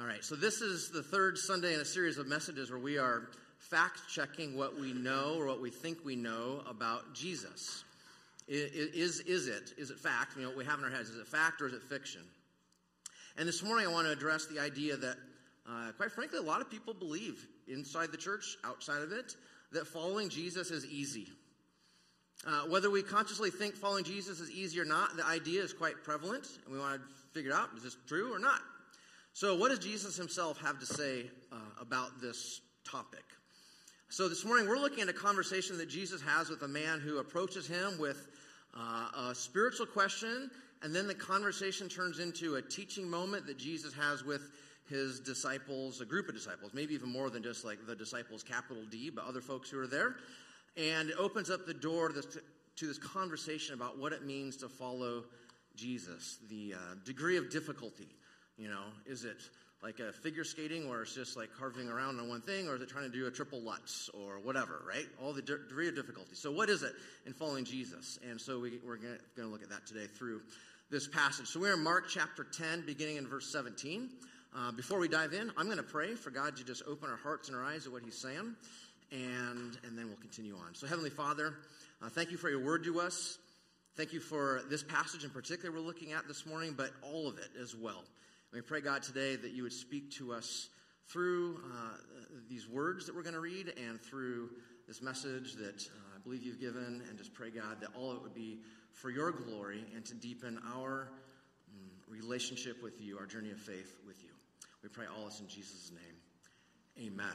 All right, so this is the third Sunday in a series of messages where we are fact-checking what we know or what we think we know about Jesus. Is it fact? You know, what we have in our heads, is it fact or is it fiction? And this morning I want to address the idea that, quite frankly, a lot of people believe inside the church, outside of it, that following Jesus is easy. Whether we consciously think following Jesus is easy or not, the idea is quite prevalent, and we want to figure out, is this true or not? So what does Jesus himself have to say about this topic? So this morning we're looking at a conversation that Jesus has with a man who approaches him with a spiritual question, and then the conversation turns into a teaching moment that Jesus has with his disciples, a group of disciples, maybe even more than just like the disciples, capital D, but other folks who are there. And it opens up the door to this conversation about what it means to follow Jesus, the degree of difficulty. You know, is it like a figure skating where it's just like carving around on one thing, or is it trying to do a triple Lutz or whatever, right? All the degree of difficulty. So what is it in following Jesus? And so we're going to look at that today through this passage. So we're in Mark chapter 10, beginning in verse 17. Before we dive in, I'm going to pray for God to just open our hearts and our eyes to what he's saying, and then we'll continue on. So Heavenly Father, thank you for your word to us. Thank you for this passage in particular we're looking at this morning, but all of it as well. We pray, God, today that you would speak to us through these words that we're going to read and through this message that I believe you've given, and just pray, God, that all of it would be for your glory and to deepen our relationship with you, our journey of faith with you. We pray all this in Jesus' name. Amen.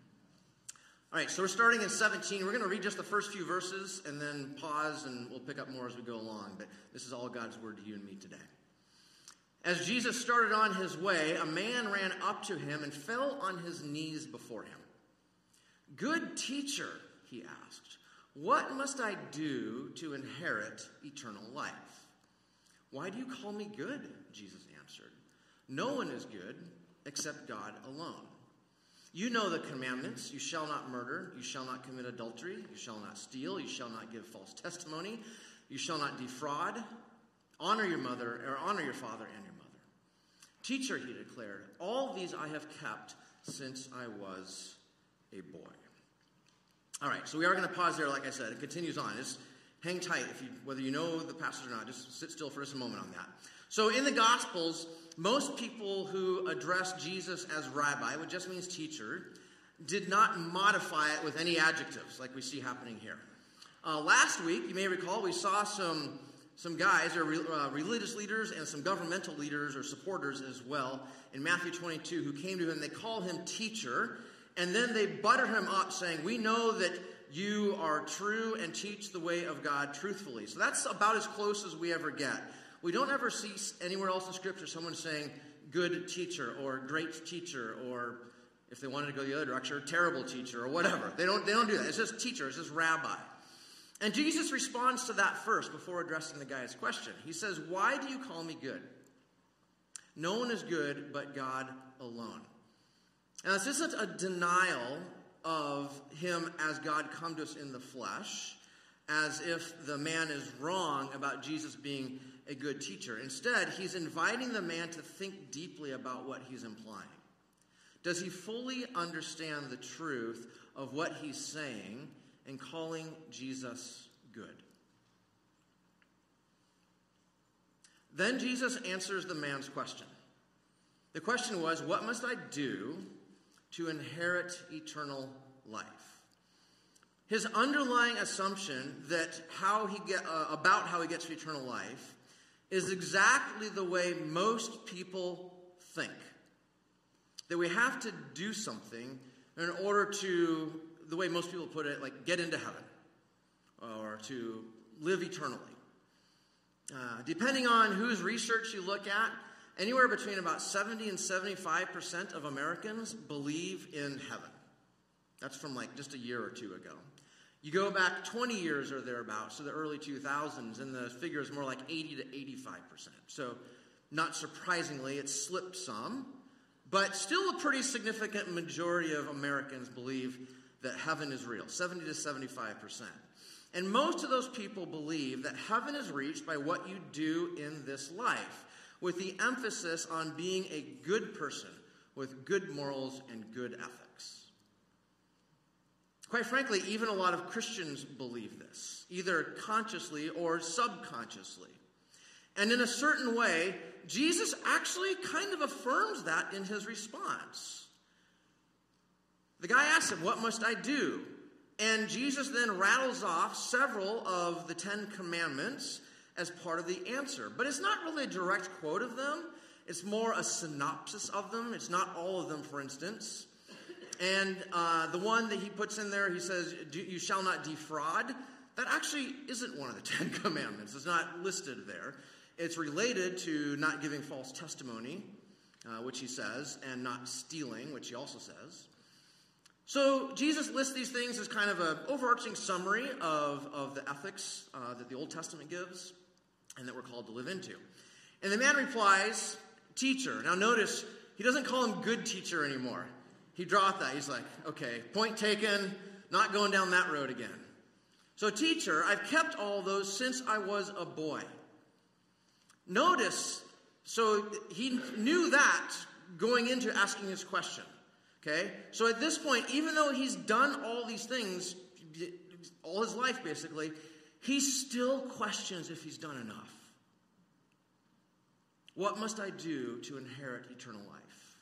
All right, so we're starting in 17. We're going to read just the first few verses and then pause, and we'll pick up more as we go along. But this is all God's word to you and me today. As Jesus started on his way, a man ran up to him and fell on his knees before him. "Good teacher," he asked, "what must I do to inherit eternal life?" "Why do you call me good?" Jesus answered. "No one is good except God alone. You know the commandments: you shall not murder, you shall not commit adultery, you shall not steal, you shall not give false testimony, you shall not defraud, honor your mother, or honor your father and your mother." "Teacher," he declared, "all these I have kept since I was a boy." All right, so we are going to pause there, like I said. It continues on. Just hang tight, whether you know the passage or not. Just sit still for just a moment on that. So in the Gospels, most people who address Jesus as rabbi, which just means teacher, did not modify it with any adjectives like we see happening here. Last week, you may recall, we saw some guys, or religious leaders and some governmental leaders or supporters as well, in Matthew 22, who came to him. They call him teacher, and then they butter him up, saying, "We know that you are true and teach the way of God truthfully." So that's about as close as we ever get. We don't ever see anywhere else in Scripture someone saying, "good teacher," or "great teacher," or, if they wanted to go the other direction, "terrible teacher," or whatever. They don't do that. It's just teacher. It's just rabbi. And Jesus responds to that first before addressing the guy's question. He says, "Why do you call me good? No one is good but God alone." Now, this isn't a denial of him as God come to us in the flesh, as if the man is wrong about Jesus being a good teacher. Instead, he's inviting the man to think deeply about what he's implying. Does he fully understand the truth of what he's saying and calling Jesus good? Then Jesus answers the man's question. The question was, what must I do to inherit eternal life? His underlying assumption that about how he gets to eternal life is exactly the way most people think. That we have to do something in order to, the way most people put it, like get into heaven or to live eternally. Depending on whose research you look at, anywhere between about 70 and 75% of Americans believe in heaven. That's from like just a year or two ago. You go back 20 years or thereabouts to the early 2000s, and the figure is more like 80 to 85%. So not surprisingly, it slipped some, but still a pretty significant majority of Americans believe that heaven is real, 70 to 75%. And most of those people believe that heaven is reached by what you do in this life, with the emphasis on being a good person with good morals and good ethics. Quite frankly, even a lot of Christians believe this, either consciously or subconsciously. And in a certain way, Jesus actually kind of affirms that in his response. The guy asks him, "What must I do?" And Jesus then rattles off several of the 10 Commandments as part of the answer. But it's not really a direct quote of them. It's more a synopsis of them. It's not all of them, for instance. And the one that he puts in there, he says, "You shall not defraud." That actually isn't one of the 10 Commandments. It's not listed there. It's related to not giving false testimony, which he says, and not stealing, which he also says. So Jesus lists these things as kind of an overarching summary of the ethics that the Old Testament gives and that we're called to live into. And the man replies, "Teacher." Now notice, he doesn't call him good teacher anymore. He dropped that. He's like, okay, point taken, not going down that road again. "So, teacher, I've kept all those since I was a boy." Notice, so he knew that going into asking his question. Okay? So at this point, even though he's done all these things, all his life basically, he still questions if he's done enough. What must I do to inherit eternal life?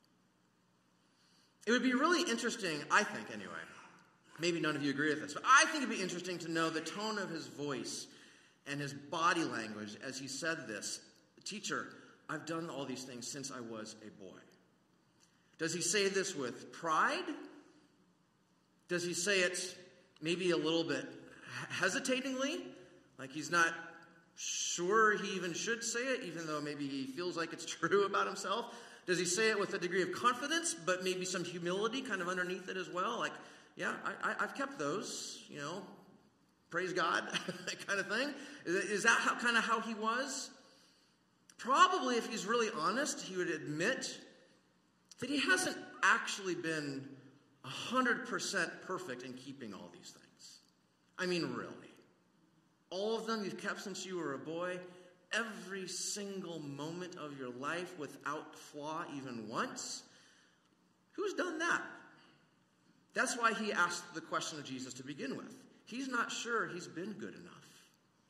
It would be really interesting, I think anyway, maybe none of you agree with this, but I think it'd be interesting to know the tone of his voice and his body language as he said this. "Teacher, I've done all these things since I was a boy." Does he say this with pride? Does he say it maybe a little bit hesitatingly? Like he's not sure he even should say it, even though maybe he feels like it's true about himself? Does he say it with a degree of confidence, but maybe some humility kind of underneath it as well? Like, yeah, I've kept those, praise God, that kind of thing. Is that how he was? Probably, if he's really honest, he would admit that he hasn't actually been 100% perfect in keeping all these things. I mean, really. All of them you've kept since you were a boy, every single moment of your life without flaw even once. Who's done that? That's why he asked the question of Jesus to begin with. He's not sure he's been good enough.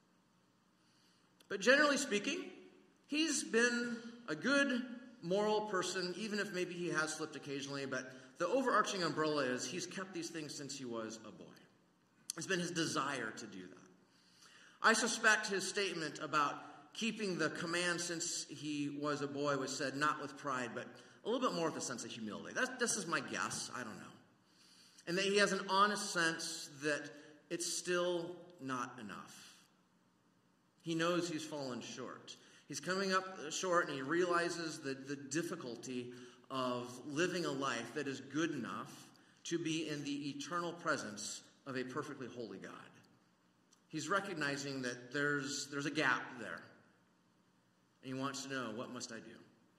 But generally speaking, he's been a good moral person, even if maybe he has slipped occasionally, but the overarching umbrella is he's kept these things since he was a boy. It's been his desire to do that. I suspect his statement about keeping the command since he was a boy was said not with pride, but a little bit more with a sense of humility. This is my guess. I don't know. And that he has an honest sense that it's still not enough. He knows he's fallen short. He's coming up short, and he realizes the difficulty of living a life that is good enough to be in the eternal presence of a perfectly holy God. He's recognizing that there's a gap there. And he wants to know, what must I do?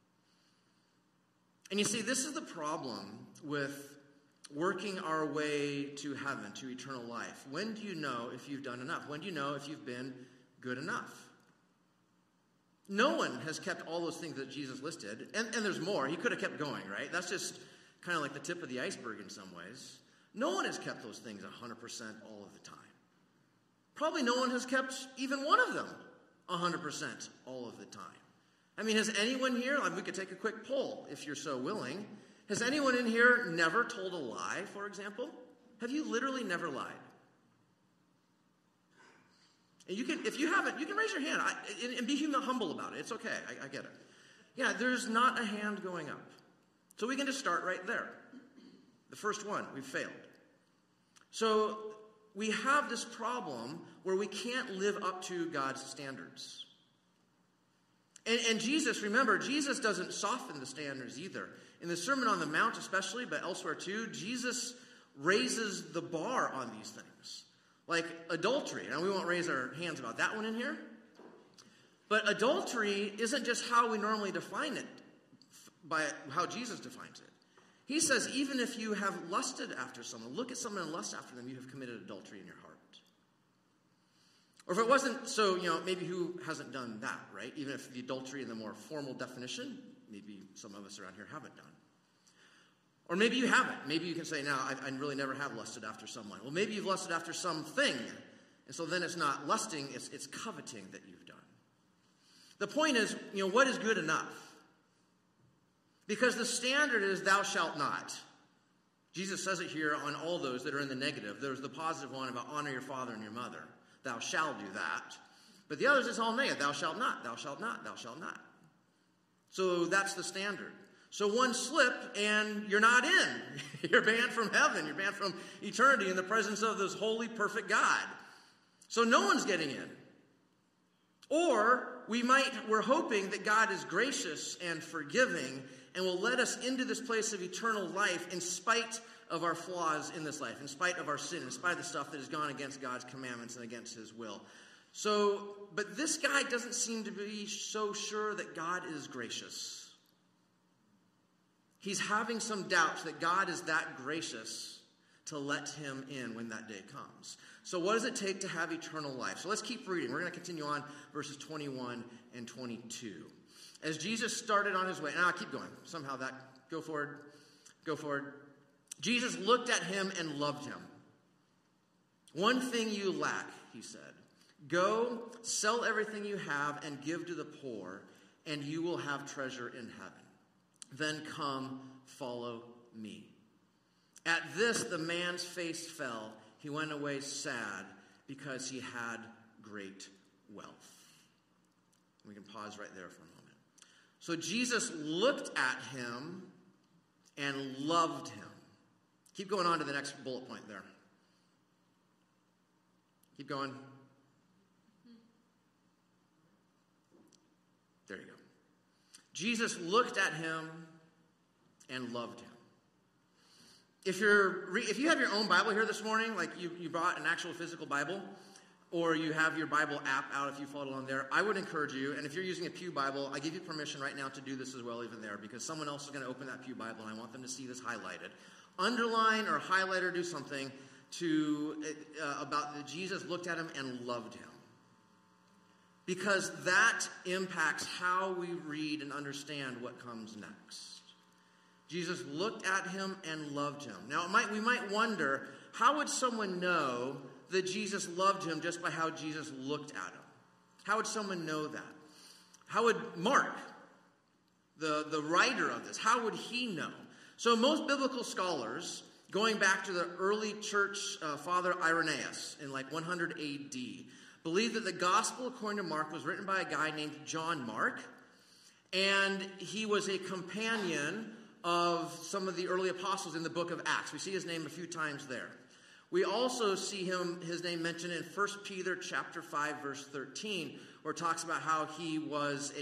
And you see, this is the problem with working our way to heaven, to eternal life. When do you know if you've done enough? When do you know if you've been good enough? No one has kept all those things that Jesus listed. And there's more. He could have kept going, right? That's just kind of like the tip of the iceberg in some ways. No one has kept those things 100% all of the time. Probably no one has kept even one of them 100% all of the time. I mean, has anyone here, we could take a quick poll if you're so willing. Has anyone in here never told a lie, for example? Have you literally never lied? And if you haven't, you can raise your hand and be humble about it. It's okay. I get it. Yeah, there's not a hand going up. So we can just start right there. The first one, we've failed. So we have this problem where we can't live up to God's standards. And Jesus, remember, Jesus doesn't soften the standards either. In the Sermon on the Mount especially, but elsewhere too, Jesus raises the bar on these things. Like adultery. Now, we won't raise our hands about that one in here. But adultery isn't just how we normally define it, by how Jesus defines it. He says, even if you have lusted after someone, look at someone and lust after them, you have committed adultery in your heart. Or if it wasn't so, maybe who hasn't done that, right? Even if the adultery in the more formal definition, maybe some of us around here haven't done. Or maybe you haven't. Maybe you can say, no, I really never have lusted after someone. Well, maybe you've lusted after something. And so then it's not lusting, it's coveting that you've done. The point is, what is good enough? Because the standard is thou shalt not. Jesus says it here on all those that are in the negative. There's the positive one about honor your father and your mother. Thou shalt do that. But the others, it's all negative. Thou shalt not, thou shalt not, thou shalt not. So that's the standard. So one slip and you're not in. You're banned from heaven. You're banned from eternity in the presence of this holy, perfect God. So no one's getting in. Or we're hoping that God is gracious and forgiving and will let us into this place of eternal life in spite of our flaws in this life, in spite of our sin, in spite of the stuff that has gone against God's commandments and against his will. But this guy doesn't seem to be so sure that God is gracious. He's having some doubts that God is that gracious to let him in when that day comes. So what does it take to have eternal life? So let's keep reading. We're going to continue on verses 21 and 22. As Jesus started on his way, and I'll keep going. Somehow go forward. Jesus looked at him and loved him. One thing you lack, he said. Go, sell everything you have and give to the poor, and you will have treasure in heaven. Then come, follow me. At this, the man's face fell. He went away sad because he had great wealth. We can pause right there for a moment. So Jesus looked at him and loved him. Keep going on to the next bullet point there. Keep going. There you go. Jesus looked at him and loved him. If you have your own Bible here this morning, like you brought an actual physical Bible, or you have your Bible app out if you followed on there, I would encourage you, and if you're using a Pew Bible, I give you permission right now to do this as well even there, because someone else is going to open that Pew Bible, and I want them to see this highlighted. Underline or highlight or do something about that Jesus looked at him and loved him. Because that impacts how we read and understand what comes next. Jesus looked at him and loved him. Now, we might wonder, how would someone know that Jesus loved him just by how Jesus looked at him? How would someone know that? How would Mark, the writer of this, how would he know? So most biblical scholars, going back to the early church father Irenaeus in like 100 AD, believe that the gospel according to Mark was written by a guy named John Mark, and he was a companion of some of the early apostles in the book of Acts. We see his name a few times there. We also see his name mentioned in 1 Peter chapter 5, verse 13, where it talks about how he was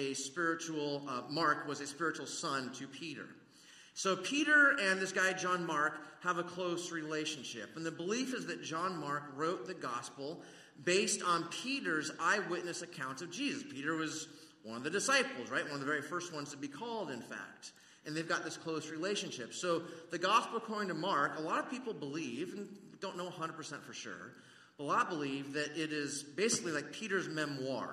Mark was a spiritual son to Peter. So Peter and this guy John Mark have a close relationship. And the belief is that John Mark wrote the gospel based on Peter's eyewitness account of Jesus. Peter was one of the disciples, right? One of the very first ones to be called, in fact. And they've got this close relationship. So the gospel according to Mark, a lot of people believe, and don't know 100% for sure, but a lot believe that it is basically like Peter's memoir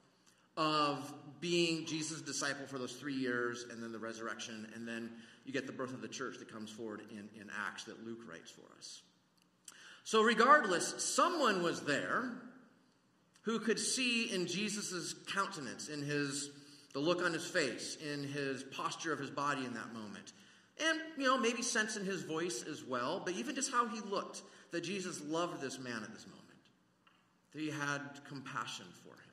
of being Jesus' disciple for those 3 years, and then the resurrection, and then you get the birth of the church that comes forward in Acts that Luke writes for us. So regardless, someone was there who could see in Jesus' countenance, in the look on his face, in his posture of his body in that moment. And, maybe sense in his voice as well, but even just how he looked, that Jesus loved this man at this moment, that he had compassion for him.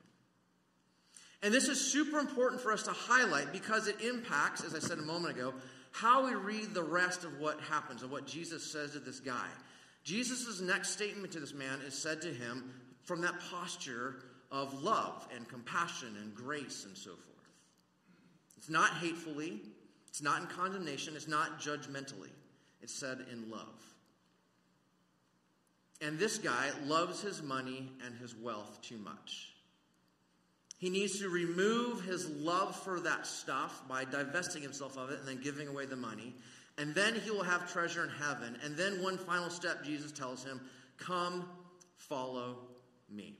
And this is super important for us to highlight because it impacts, as I said a moment ago, how we read the rest of what happens, of what Jesus says to this guy. Jesus' next statement to this man is said to him from that posture of love and compassion and grace and so forth. It's not hatefully, it's not in condemnation, it's not judgmentally. It's said in love. And this guy loves his money and his wealth too much. He needs to remove his love for that stuff by divesting himself of it and then giving away the money. And then he will have treasure in heaven. And then one final step, Jesus tells him, come, follow me.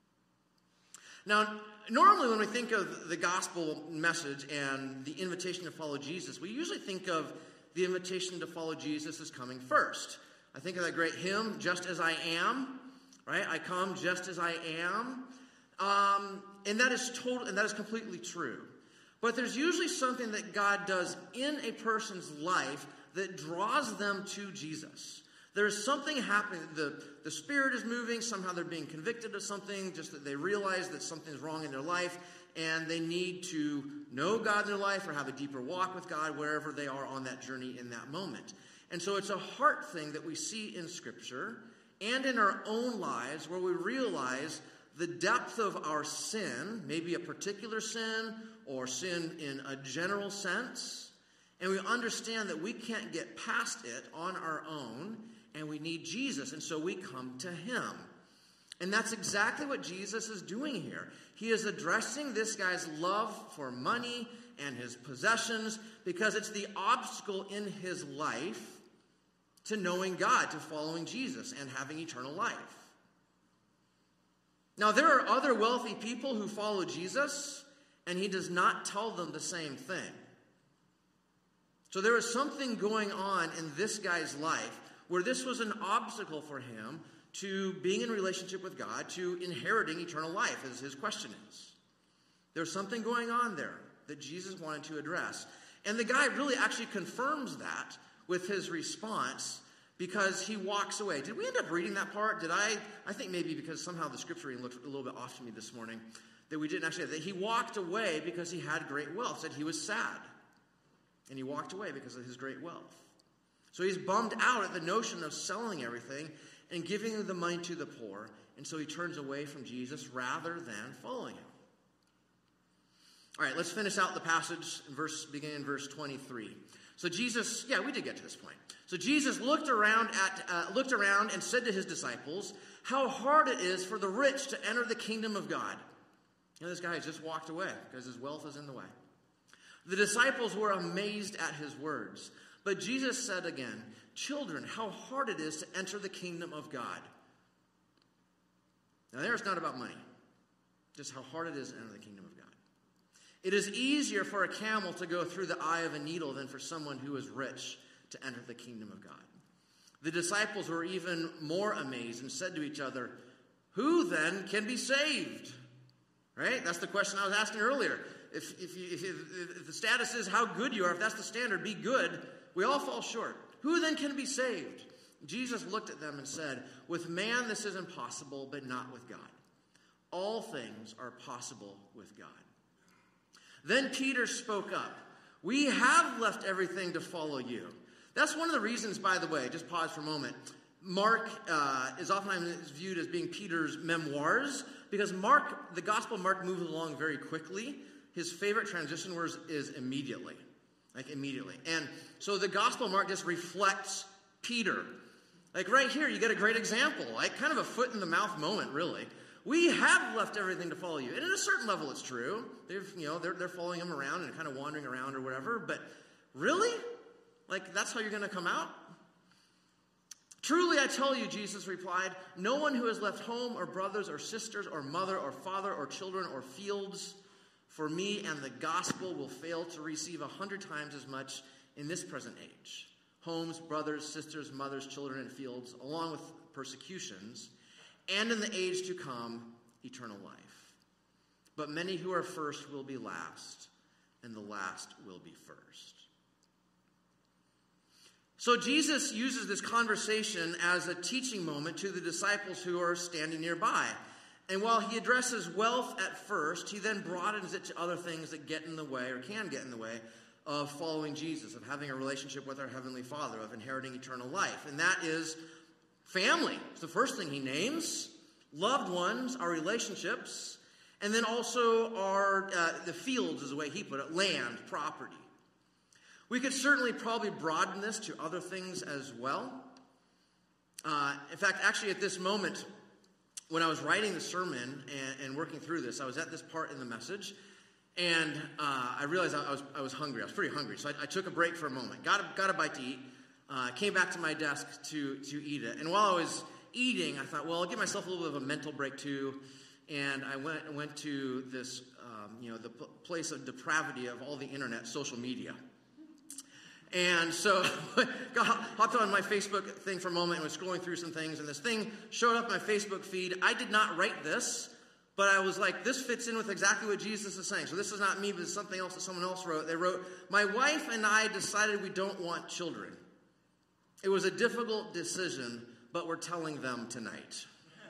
Now, normally when we think of the gospel message and the invitation to follow Jesus, we usually think of the invitation to follow Jesus is coming first. I think of that great hymn, Just As I Am, right? I come just as I am. And that is completely true. But there's usually something that God does in a person's life that draws them to Jesus. There's something happening. The Spirit is moving. Somehow they're being convicted of something, just that they realize that something's wrong in their life, and they need to know God in their life or have a deeper walk with God wherever they are on that journey in that moment. And so it's a heart thing that we see in Scripture and in our own lives where we realize the depth of our sin, maybe a particular sin or sin in a general sense, and we understand that we can't get past it on our own, and we need Jesus, and so we come to him. And that's exactly what Jesus is doing here. He is addressing this guy's love for money and his possessions because it's the obstacle in his life to knowing God, to following Jesus, and having eternal life. Now, there are other wealthy people who follow Jesus, and he does not tell them the same thing. So there is something going on in this guy's life where this was an obstacle for him to being in relationship with God, to inheriting eternal life, as his question is. There's something going on there that Jesus wanted to address. And the guy really actually confirms that with his response because he walks away. Did we end up reading that part? I think maybe because somehow the scripture reading looked a little bit off to me this morning, that we didn't actually, that he walked away because he had great wealth, said he was sad. And he walked away because of his great wealth. So he's bummed out at the notion of selling everything and giving the money to the poor. And so he turns away from Jesus rather than following him. All right, let's finish out the passage, beginning in verse 23. So Jesus, we did get to this point. So Jesus looked around and said to his disciples, how hard it is for the rich to enter the kingdom of God. This guy has just walked away because his wealth is in the way. The disciples were amazed at his words. But Jesus said again, children, how hard it is to enter the kingdom of God. Now there it's not about money. Just how hard it is to enter the kingdom of God. It is easier for a camel to go through the eye of a needle than for someone who is rich to enter the kingdom of God. The disciples were even more amazed and said to each other, who then can be saved? Right? That's the question I was asking earlier. If the status is how good you are, if that's the standard, be good, we all fall short. Who then can be saved? Jesus looked at them and said, with man this is impossible, but not with God. All things are possible with God. Then Peter spoke up. We have left everything to follow you. That's one of the reasons, by the way, just pause for a moment. Mark is oftentimes viewed as being Peter's memoirs because the Gospel of Mark moves along very quickly. His favorite transition word is immediately. Like immediately. And so the Gospel of Mark just reflects Peter. Like right here, you get a great example. Like kind of a foot in the mouth moment, really. We have left everything to follow you. And at a certain level, it's true. They're following him around and kind of wandering around or whatever. But really? Like that's how you're going to come out? Truly, I tell you, Jesus replied, no one who has left home or brothers or sisters or mother or father or children or fields for me and the gospel will fail to receive 100 times as much in this present age. Homes, brothers, sisters, mothers, children, and fields, along with persecutions, and in the age to come, eternal life. But many who are first will be last, and the last will be first. So Jesus uses this conversation as a teaching moment to the disciples who are standing nearby. And while he addresses wealth at first, he then broadens it to other things that get in the way or can get in the way of following Jesus, of having a relationship with our Heavenly Father, of inheriting eternal life. And that is family. It's the first thing he names. Loved ones, our relationships, and then also our the fields is the way he put it, land, property. We could certainly probably broaden this to other things as well. In fact, actually at this moment, when I was writing the sermon and working through this, I was at this part in the message, and I realized I was hungry. I was pretty hungry, so I took a break for a moment. Got a bite to eat. Came back to my desk to eat it. And while I was eating, I thought, well, I'll give myself a little bit of a mental break too. And I went to this, the place of depravity of all the internet, social media. And so hopped on my Facebook thing for a moment and was scrolling through some things, and this thing showed up in my Facebook feed. I did not write this, but I was like, this fits in with exactly what Jesus is saying. So this is not me, but it's something else that someone else wrote. They wrote, "My wife and I decided we don't want children. It was a difficult decision, but we're telling them tonight."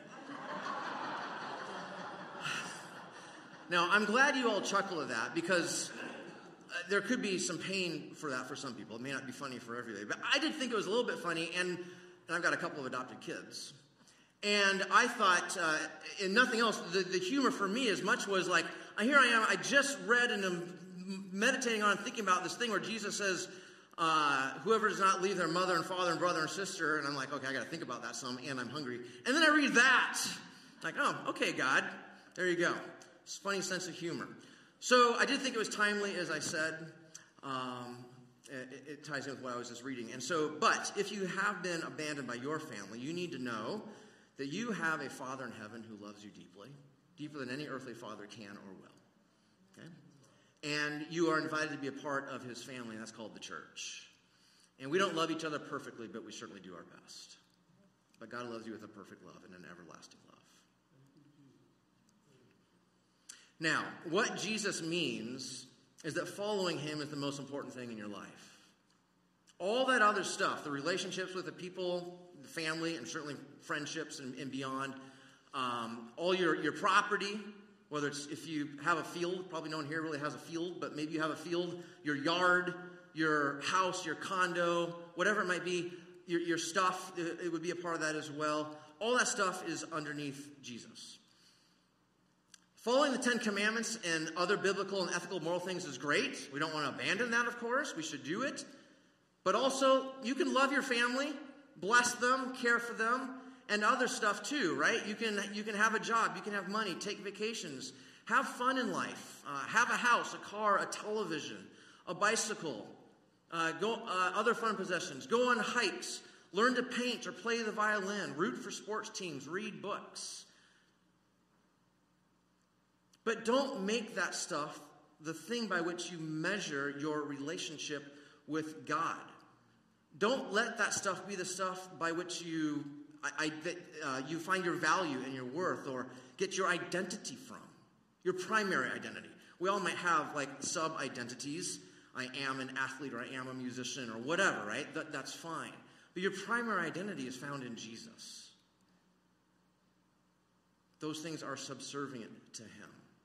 Now, I'm glad you all chuckle at that, because there could be some pain for that for some people. It may not be funny for everybody. But I did think it was a little bit funny, and I've got a couple of adopted kids. And I thought, and nothing else, the humor for me as much was like, here I am, I just read and am meditating on and thinking about this thing where Jesus says, whoever does not leave their mother and father and brother and sister, and I'm like, okay, I got to think about that some, and I'm hungry. And then I read that. Like, oh, okay, God, there you go. It's a funny sense of humor. So I did think it was timely, as I said. It ties in with what I was just reading. And so, but if you have been abandoned by your family, you need to know that you have a Father in heaven who loves you deeply, deeper than any earthly father can or will. Okay? And you are invited to be a part of his family, and that's called the church. And we don't love each other perfectly, but we certainly do our best. But God loves you with a perfect love and an everlasting love. Now, what Jesus means is that following him is the most important thing in your life. All that other stuff, the relationships with the people, the family, and certainly friendships and beyond, all your property, whether it's if you have a field, probably no one here really has a field, but maybe you have a field, your yard, your house, your condo, whatever it might be, your stuff, it would be a part of that as well. All that stuff is underneath Jesus. Following the Ten Commandments and other biblical and ethical moral things is great. We don't want to abandon that, of course. We should do it. But also, you can love your family, bless them, care for them, and other stuff too, right? You can have a job, you can have money, take vacations, have fun in life, have a house, a car, a television, a bicycle, other fun possessions, go on hikes, learn to paint or play the violin, root for sports teams, read books. But don't make that stuff the thing by which you measure your relationship with God. Don't let that stuff be the stuff by which you find your value and your worth or get your identity from, your primary identity. We all might have like sub-identities. I am an athlete, or I am a musician, or whatever, right? That's fine. But your primary identity is found in Jesus. Those things are subservient to him.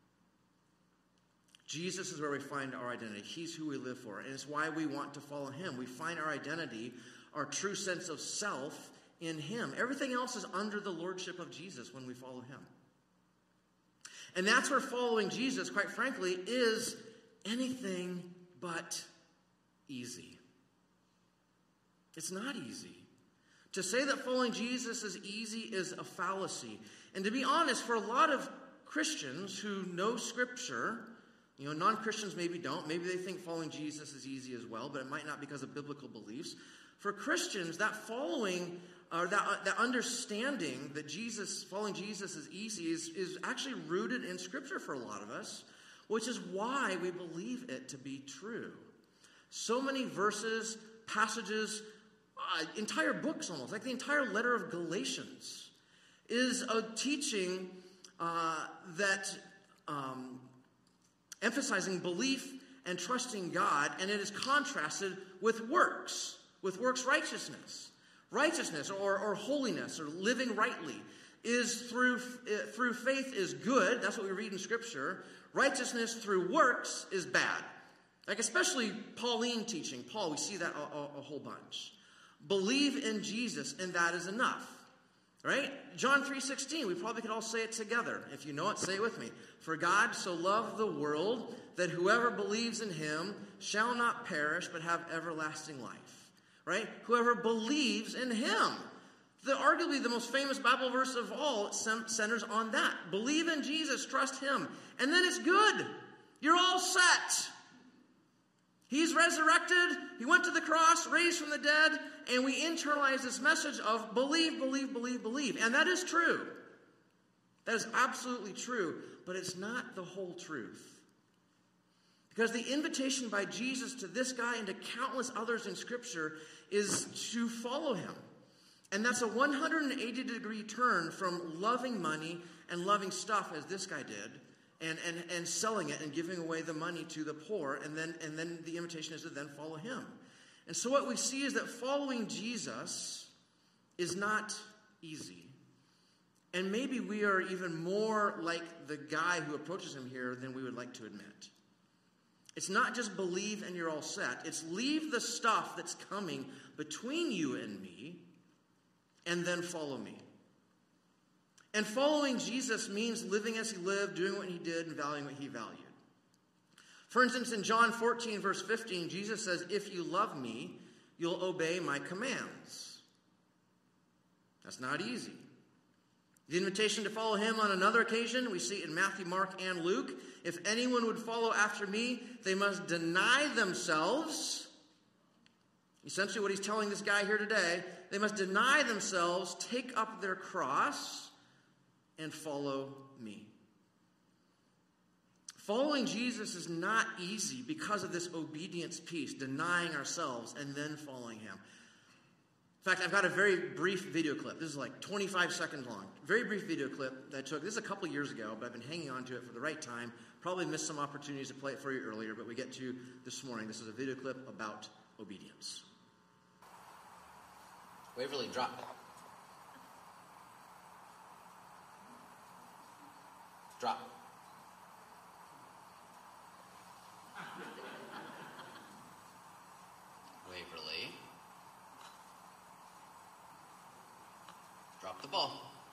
Jesus is where we find our identity. He's who we live for. And it's why we want to follow him. We find our identity, our true sense of self in him. Everything else is under the lordship of Jesus when we follow him. And that's where following Jesus, quite frankly, is anything but easy. It's not easy. To say that following Jesus is easy is a fallacy. And to be honest, for a lot of Christians who know Scripture, non-Christians maybe don't. Maybe they think following Jesus is easy as well, but it might not because of biblical beliefs. For Christians, that following, or that understanding that following Jesus is easy is actually rooted in Scripture for a lot of us, which is why we believe it to be true. So many verses, passages, entire books almost, like the entire letter of Galatians, is a teaching that emphasizing belief and trusting God, and it is contrasted with works righteousness. Righteousness or holiness or living rightly is through faith is good. That's what we read in Scripture. Righteousness through works is bad. Like especially Pauline teaching. Paul, we see that a whole bunch. Believe in Jesus, and that is enough. Right? John 3:16, we probably could all say it together. If you know it, say it with me. For God so loved the world that whoever believes in him shall not perish but have everlasting life. Right? Whoever believes in him. Arguably the most famous Bible verse of all centers on that. Believe in Jesus, trust him, and then it's good. You're all set. He's resurrected. He went to the cross, raised from the dead, and we internalize this message of believe, believe, believe, believe. And that is true. That is absolutely true, but it's not the whole truth. Because the invitation by Jesus to this guy and to countless others in Scripture is to follow him. And that's a 180-degree turn from loving money and loving stuff, as this guy did, and selling it and giving away the money to the poor. And then the invitation is to then follow him. And so what we see is that following Jesus is not easy. And maybe we are even more like the guy who approaches him here than we would like to admit. It's not just believe and you're all set. It's leave the stuff that's coming between you and me and then follow me. And following Jesus means living as he lived, doing what he did, and valuing what he valued. For instance, in John 14, verse 15, Jesus says, "If you love me, you'll obey my commands." That's not easy. The invitation to follow him on another occasion, we see it in Matthew, Mark, and Luke. If anyone would follow after me, they must deny themselves. Essentially what he's telling this guy here today, they must deny themselves, take up their cross, and follow me. Following Jesus is not easy because of this obedience piece, denying ourselves and then following him. In fact, I've got a very brief video clip. This is like 25 seconds long. Very brief video clip that I took. This is a couple years ago, but I've been hanging on to it for the right time. Probably missed some opportunities to play it for you earlier, but we get to this morning. This is a video clip about obedience. Waverly, drop. Drop. Waverly. Drop the ball.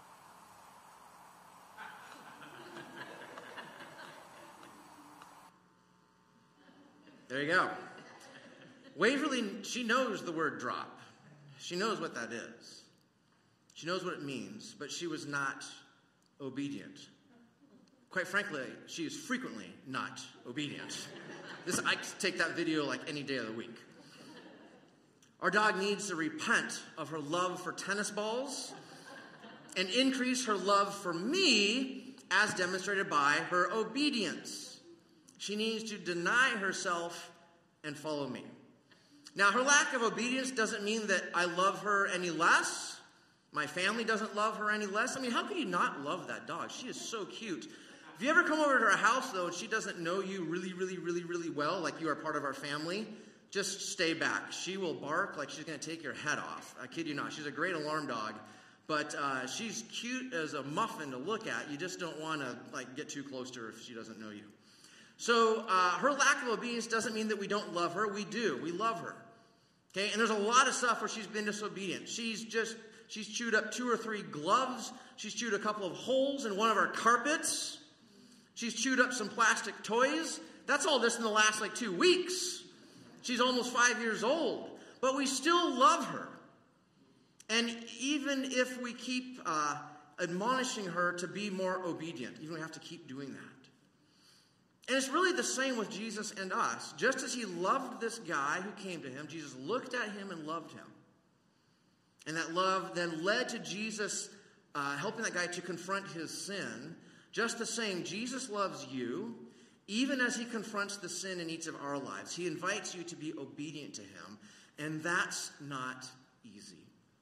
There you go. Waverly, she knows the word drop. She knows what that is. She knows what it means, but she was not obedient. Quite frankly, she is frequently not obedient. I take that video like any day of the week. Our dog needs to repent of her love for tennis balls and increase her love for me as demonstrated by her obedience. She needs to deny herself and follow me. Now, her lack of obedience doesn't mean that I love her any less. My family doesn't love her any less. I mean, how could you not love that dog? She is so cute. If you ever come over to her house, though, and she doesn't know you really, really, really, really well, like you are part of our family, just stay back. She will bark like she's going to take your head off. I kid you not. She's a great alarm dog, but she's cute as a muffin to look at. You just don't want to get too close to her if she doesn't know you. So her lack of obedience doesn't mean that we don't love her. We do. We love her. Okay, and there's a lot of stuff where she's been disobedient. She's chewed up 2 or 3 gloves. She's chewed a couple of holes in one of our carpets. She's chewed up some plastic toys. That's all just in the last 2 weeks. She's almost 5 years old. But we still love her. And even if we keep admonishing her to be more obedient, even we have to keep doing that. And it's really the same with Jesus and us. Just as he loved this guy who came to him, Jesus looked at him and loved him. And that love then led to Jesus helping that guy to confront his sin. Just the same, Jesus loves you, even as he confronts the sin in each of our lives. He invites you to be obedient to him, and that's not easy.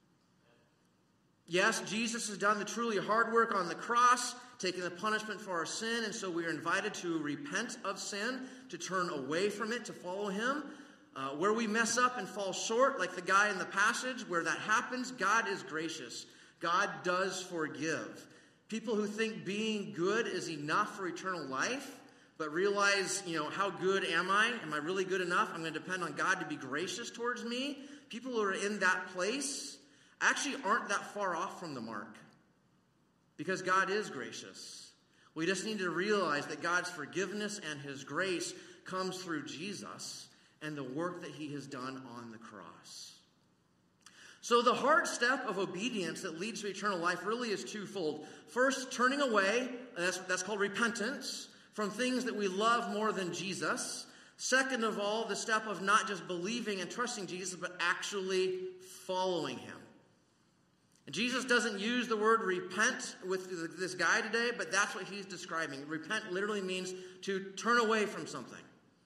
Yes, Jesus has done the truly hard work on the cross, taking the punishment for our sin, and so we are invited to repent of sin, to turn away from it, to follow him. Where we mess up and fall short, like the guy in the passage, where that happens, God is gracious. God does forgive. People who think being good is enough for eternal life, but realize, how good am I? Am I really good enough? I'm going to depend on God to be gracious towards me. People who are in that place actually aren't that far off from the mark, because God is gracious. We just need to realize that God's forgiveness and his grace comes through Jesus and the work that he has done on the cross. So the hard step of obedience that leads to eternal life really is twofold. First, turning away, that's called repentance, from things that we love more than Jesus. Second of all, the step of not just believing and trusting Jesus, but actually following him. And Jesus doesn't use the word repent with this guy today, but that's what he's describing. Repent literally means to turn away from something.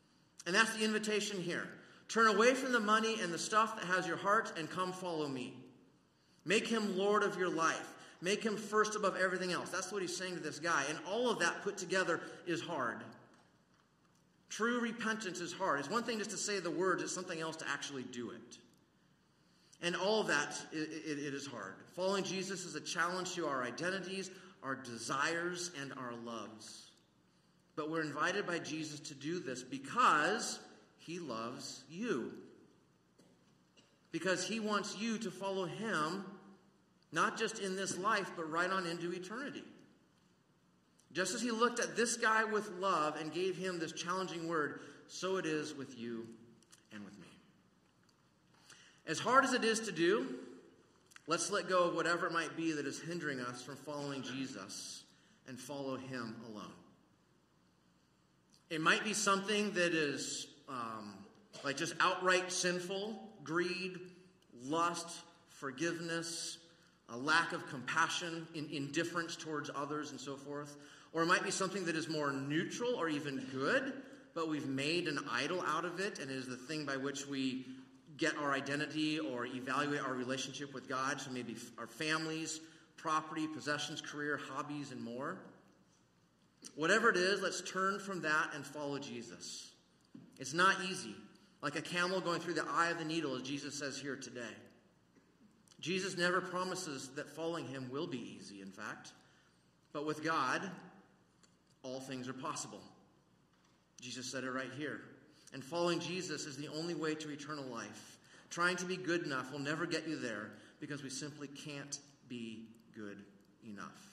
And that's the invitation here. Turn away from the money and the stuff that has your heart and come follow me. Make him Lord of your life. Make him first above everything else. That's what he's saying to this guy. And all of that put together is hard. True repentance is hard. It's one thing just to say the words. It's something else to actually do it. And all of that, it is hard. Following Jesus is a challenge to our identities, our desires, and our loves. But we're invited by Jesus to do this because he loves you. Because he wants you to follow him, not just in this life, but right on into eternity. Just as he looked at this guy with love and gave him this challenging word, so it is with you and with me. As hard as it is to do, let's let go of whatever it might be that is hindering us from following Jesus and follow him alone. It might be something that is like just outright sinful, greed, lust, forgiveness, a lack of compassion, indifference towards others, and so forth. Or it might be something that is more neutral or even good, but we've made an idol out of it, and it is the thing by which we get our identity or evaluate our relationship with God. So maybe our families, property, possessions, career, hobbies, and more. Whatever it is, let's turn from that and follow Jesus. It's not easy. Like a camel going through the eye of the needle, as Jesus says here today. Jesus never promises that following him will be easy, in fact. But with God, all things are possible. Jesus said it right here. And following Jesus is the only way to eternal life. Trying to be good enough will never get you there because we simply can't be good enough.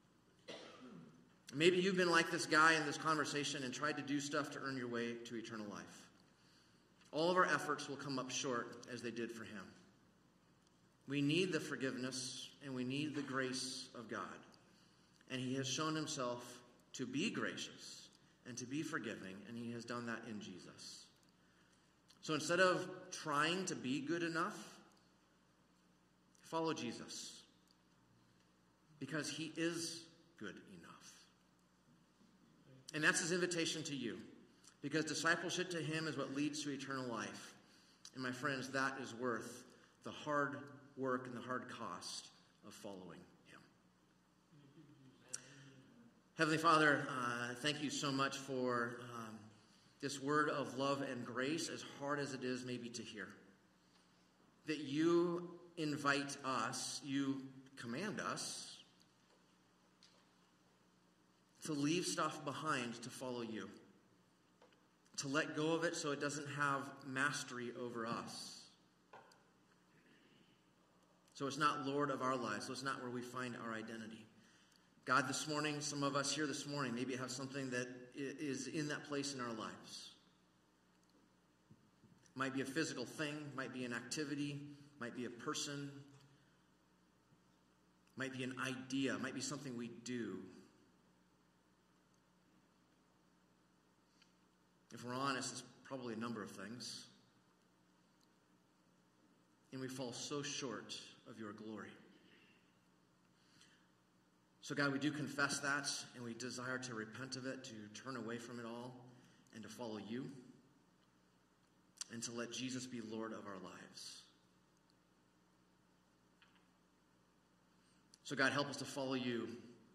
Maybe you've been like this guy in this conversation and tried to do stuff to earn your way to eternal life. All of our efforts will come up short as they did for him. We need the forgiveness and we need the grace of God. And he has shown himself to be gracious and to be forgiving, and he has done that in Jesus. So instead of trying to be good enough, follow Jesus. Because he is good enough. And that's his invitation to you. Because discipleship to him is what leads to eternal life. And my friends, that is worth the hard work and the hard cost of following him. Heavenly Father, thank you so much for this word of love and grace, as hard as it is maybe to hear. That you invite us, you command us to leave stuff behind to follow you. To let go of it so it doesn't have mastery over us. So it's not Lord of our lives. So it's not where we find our identity. God, this morning, some of us here this morning maybe have something that is in that place in our lives. Might be a physical thing, might be an activity, might be a person, might be an idea, might be something we do. If we're honest, it's probably a number of things. And we fall so short of your glory. So God, we do confess that, and we desire to repent of it, to turn away from it all, and to follow you, and to let Jesus be Lord of our lives. So God, help us to follow you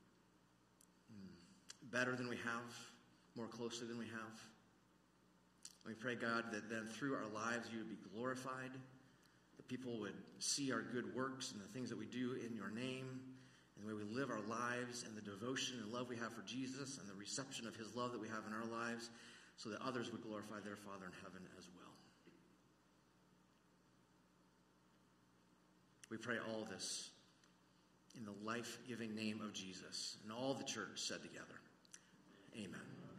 better than we have, more closely than we have. We pray, God, that then through our lives you would be glorified, that people would see our good works and the things that we do in your name, and the way we live our lives, and the devotion and love we have for Jesus, and the reception of his love that we have in our lives, so that others would glorify their Father in heaven as well. We pray all this in the life-giving name of Jesus, and all the church said together, amen.